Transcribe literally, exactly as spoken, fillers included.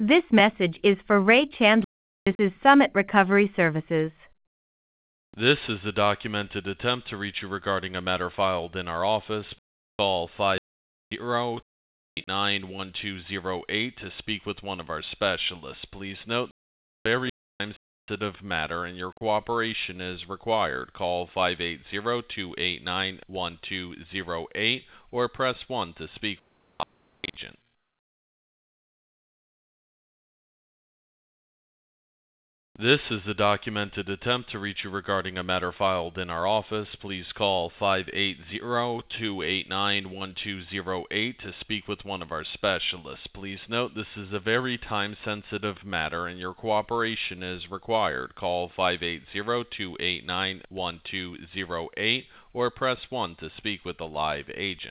This message is for Ray Chandler. This is Summit Recovery Services. This is a documented attempt to reach you regarding a matter filed in our office. Call five zero eight nine one two zero eight to speak with one of our specialists. Please note, very time-sensitive matter and your cooperation is required. Call five eight zero two eight nine one two zero eight or press one to speak with an agent. This is a documented attempt to reach you regarding a matter filed in our office. Please call five eight zero two eight nine one two zero eight to speak with one of our specialists. Please note, this is a very time-sensitive matter and your cooperation is required. Call five eight zero two eight nine one two zero eight or press one to speak with a live agent.